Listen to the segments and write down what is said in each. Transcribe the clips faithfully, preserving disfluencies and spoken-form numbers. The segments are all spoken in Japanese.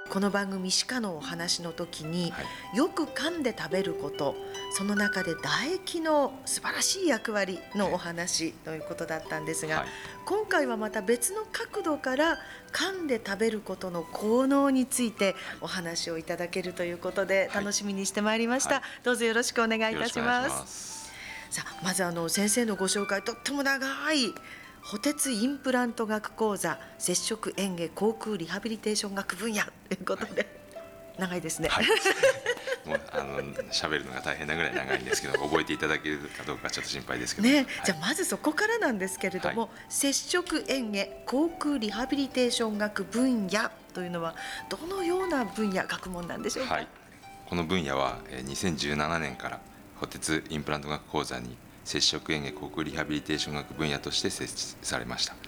この番組歯科のお話の時に、 はい、 よく噛んで食べること、その中で唾液の素晴らしい役割のお話ということだったんですが、 はい、 今回はまた別の角度から噛んで食べることの効能についてお話をいただけるということではい、 楽しみにしてまいりました、 はい、 どうぞよろしくお願いいよろたしくお願いしします。 ます。 さあ、まずあの先生のご紹介、とっても長い補鉄インプラント学講座接触嚥下口腔リハビリテーション学分野ということで、はい、長いですね。 はい、もうあの喋るのが大変なぐらい長いんですけど、覚えていただけるかどうかちょっと心配ですけど、 ね、 はい、 じゃあまずそこからなんですけれども、はい、接触嚥下口腔リハビリテーション学分野というのはどのような分野学問なんでしょうか。 はい、この分野はにせんじゅうななねんから補鉄インプラント学講座に接触嚥下口腔リハビリテーション学分野として設置されました。はい、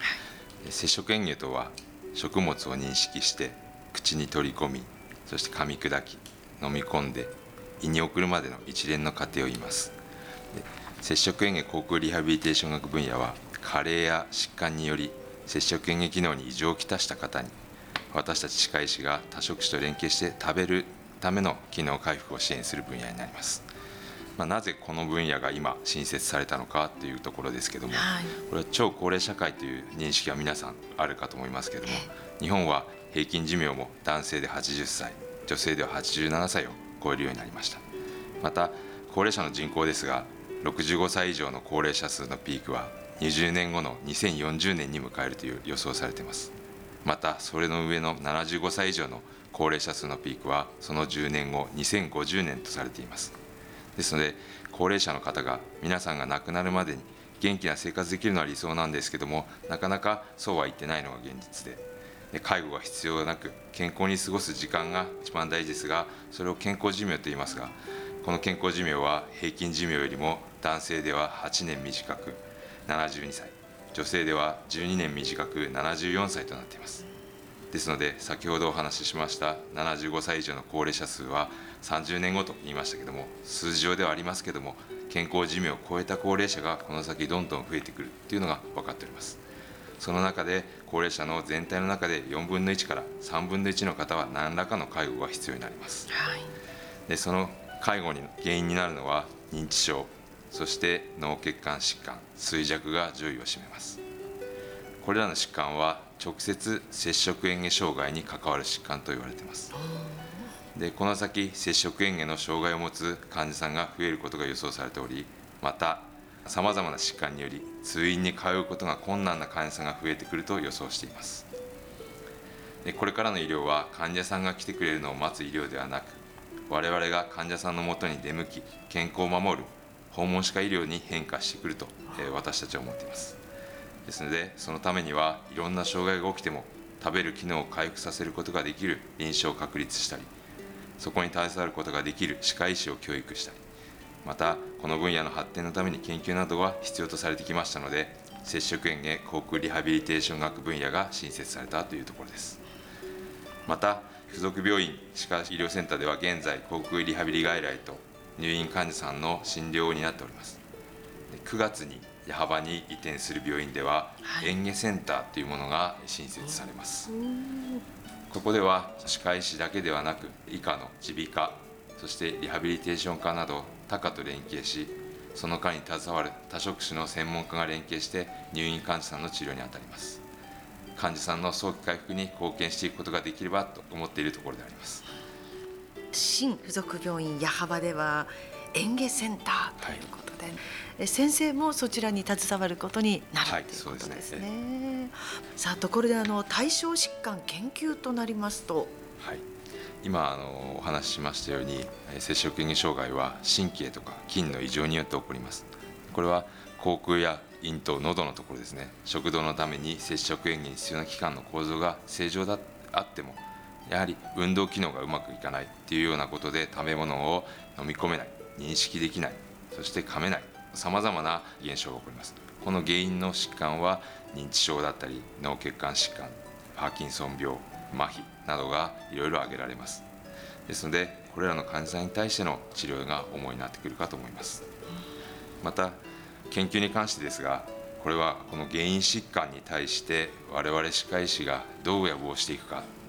接触嚥下とは食物を認識して口に取り込み、そして噛み砕き飲み込んで胃に送るまでの一連の過程を言います。で、接触嚥下口腔リハビリテーション学分野は加齢や疾患により接触嚥下機能に異常をきたした方に、私たち歯科医師が多職種と連携して食べるための機能回復を支援する分野になります。まあ、なぜこの分野が今新設されたのかというところですけども、はい、これは超高齢社会という認識は皆さんあるかと思いますけども、日本は平均寿命も男性ではちじゅっさい、女性でははちじゅうななさいを超えるようになりました。また高齢者の人口ですが、ろくじゅうごさい以上の高齢者数のピークはにじゅうねんごのにせんよんじゅうねんに迎えるという予想されています。またそれの上のななじゅうごさい以上の高齢者数のピークはそのじゅうねんごにせんごじゅうねんとされています。ですので高齢者の方が皆さんが亡くなるまでに元気な生活できるのは理想なんですけども、なかなかそうは言ってないのが現実で、で介護が必要なく健康に過ごす時間が一番大事ですが、それを健康寿命と言いますが、この健康寿命は平均寿命よりも男性でははちねん短くななじゅうにさい、女性ではじゅうにねん短くななじゅうよんさいとなっています。ですので先ほどお話ししましたななじゅうごさい以上の高齢者数はさんじゅうねんごと言いましたけども、数字上ではありますけども、健康寿命を超えた高齢者がこの先どんどん増えてくるというのが分かっております。その中で高齢者の全体の中でよんぶんのいちからさんぶんのいちの方は何らかの介護が必要になります。はい、でその介護の原因になるのは認知症、そして脳血管疾患、衰弱が上位を占めます。これらの疾患は直接接触嚥下障害に関わる疾患と言われています。でこの先接触嚥下の障害を持つ患者さんが増えることが予想されており、またさまざまな疾患により通院に通うことが困難な患者さんが増えてくると予想しています。でこれからの医療は患者さんが来てくれるのを待つ医療ではなく、我々が患者さんのもとに出向き健康を守る訪問歯科医療に変化してくると、えー、私たちは思っています。ですのでそのためにはいろんな障害が起きても食べる機能を回復させることができる臨床を確立したり、そこに携わることができる歯科医師を教育したり、またこの分野の発展のために研究などが必要とされてきましたので、接触嚥下口腔リハビリテーション学分野が新設されたというところです。また附属病院歯科医療センターでは現在口腔リハビリ外来と入院患者さんの診療を担っております。くがつに矢巾に移転する病院では、はい、嚥下センターというものが新設されます。ここでは歯科医師だけではなく医科の耳鼻科、そしてリハビリテーション科など他科と連携し、その科に携わる多職種の専門家が連携して入院患者さんの治療に当たります。患者さんの早期回復に貢献していくことができればと思っているところであります。 新附属病院矢巾では嚥下センターということで、はい、先生もそちらに携わることになる、はい、ということですね。ね、さあところであの対象疾患研究となりますと、 はい、今あのお話ししましたように接触嚥下障害は神経とか筋の異常によって起こります。これは口腔や咽頭、喉のところですね、食道のために接触嚥下に必要な器官の構造が正常であってもやはり運動機能がうまくいかないというようなことで食べ物を飲み込めない、認識できない、そして噛めない、さまざまな現象が起こります。この原因の疾患は認知症だったり脳血管疾患、パーキンソン病、麻痺などがいろいろ挙げられます。ですのでこれらの患者さんに対しての治療が主になってくるかと思います。また研究に関してですが、これはこの原因疾患に対して我々歯科医師がどう予防していくか、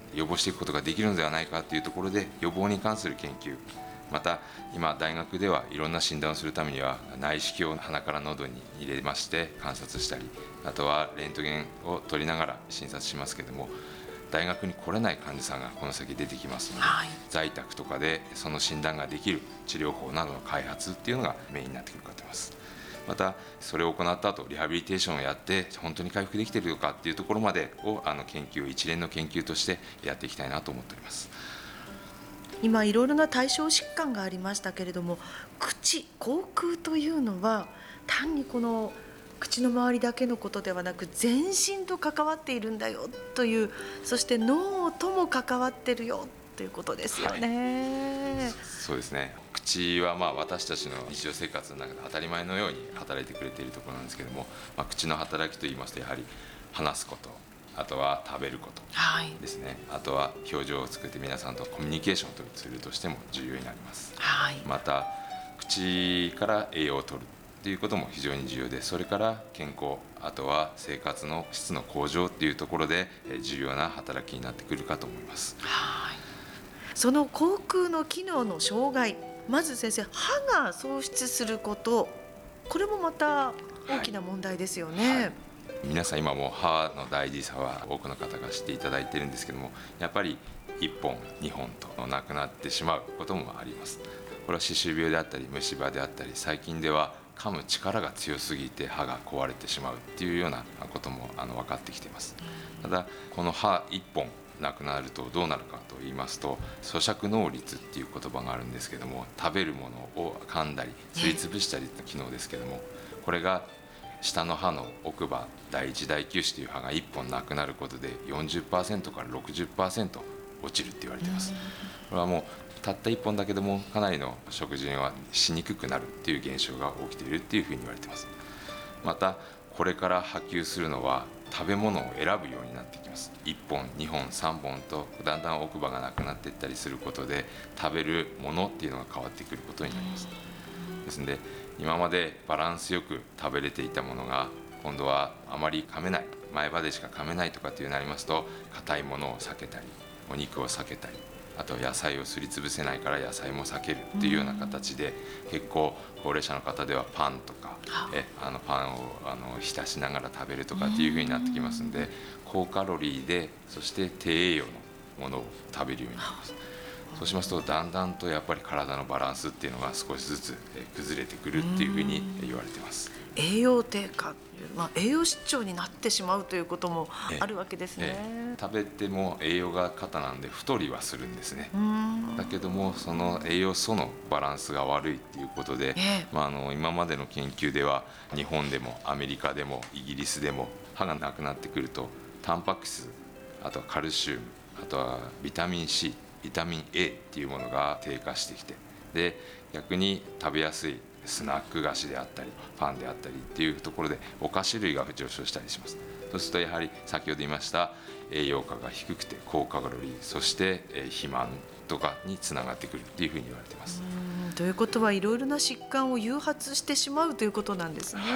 予防していくことができるのではないかというところで、予防に関する研究、また今大学ではいろんな診断をするためには内視鏡を鼻から喉に入れまして観察したり、あとはレントゲンを取りながら診察しますけども、大学に来れない患者さんがこの先出てきますので、はい、在宅とかでその診断ができる治療法などの開発っていうのがメインになってくるかと思います。またそれを行った後リハビリテーションをやって本当に回復できているのかっていうところまでをあの研究一連の研究としてやっていきたいなと思っております。 今いろいろな対象疾患がありましたけれども、口口腔というのは単にこの口の周りだけのことではなく全身と関わっているんだよという、そして脳とも関わってるよということですよね。 はい、そうですね。口はまあ私たちの日常生活の中で当たり前のように働いてくれているところなんですけども、まあ、口の働きといいますとやはり話すこと、あとは食べることですね、はい、あとは表情を作って皆さんとコミュニケーションを取るツールとしても重要になります。はい、また口から栄養を取るということも非常に重要で、それから健康、あとは生活の質の向上というところで重要な働きになってくるかと思います。 はい、その口腔の機能の障害、まず先生、歯が喪失すること、これもまた大きな問題ですよね。はいはい、 皆さん今も歯の大事さは多くの方が知っていただいているんですけども、やっぱりいっぽんにほんとなくなってしまうこともあります。これは歯周病であったり虫歯であったり、最近では噛む力が強すぎて歯が壊れてしまうっていうようなこともあの分かってきています。ただこの歯いっぽんなくなるとどうなるかと言いますと、咀嚼能率っていう言葉があるんですけども、食べるものを噛んだりすりつぶしたりの機能ですけども、これが下の歯の奥歯だいいちだいきゅう歯という歯がいっぽんなくなることで よんじゅっパーセント から ろくじゅっパーセント 落ちるって言われています。これはもうたったいっぽんだけでもかなりの食事はしにくくなるっていう現象が起きているっていうふうに言われています。またこれから波及するのは食べ物を選ぶようになってきます。いっぽんにほんさんぼんとだんだん奥歯がなくなっていったりすることで、食べるものっていうのが変わってくることになります。ですので今までバランスよく食べれていたものが今度はあまり噛めない、前歯でしか噛めないとかっていうなりますと、硬いものを避けたりお肉を避けたり、あと野菜をすりつぶせないから野菜も避けるっていうような形で、結構高齢者の方ではパンとかえあのパンをあの浸しながら食べるとかっていうふうになってきますので、高カロリーでそして低栄養のものを食べるようになります。そうしますとだんだんとやっぱり体のバランスっていうのが少しずつ崩れてくるっていうふうに言われています。 栄養低下、まあ、栄養失調になってしまうということもあるわけですね。 ええ、食べても栄養が過多なんで太りはするんですね。だけどもその栄養素のバランスが悪いっていうことで、ええ、まあ、あの今までの研究では日本でもアメリカでもイギリスでも歯がなくなってくるとタンパク質、あとはカルシウム、あとはビタミン C、ビタミン A っていうものが低下してきて、で逆に食べやすいスナック菓子であったりパンであったりっていうところでお菓子類が上昇したりします。そうするとやはり先ほど言いました栄養価が低くて高カロリー、そして肥満とかにつながってくるっていうふうに言われています。 うん、ということはいろいろな疾患を誘発してしまうということなんですね。はい、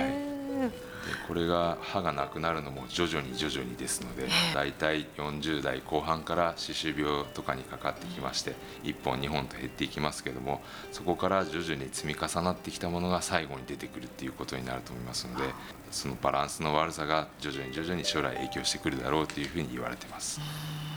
でこれが歯がなくなるのも徐々に徐々にですので、だいたいよんじゅうだいこう半から歯周病とかにかかってきまして、いっぽんにほんと減っていきますけども、そこから徐々に積み重なってきたものが最後に出てくるっていうことになると思いますので、そのバランスの悪さが徐々に徐々に将来影響してくるだろうというふうに言われています。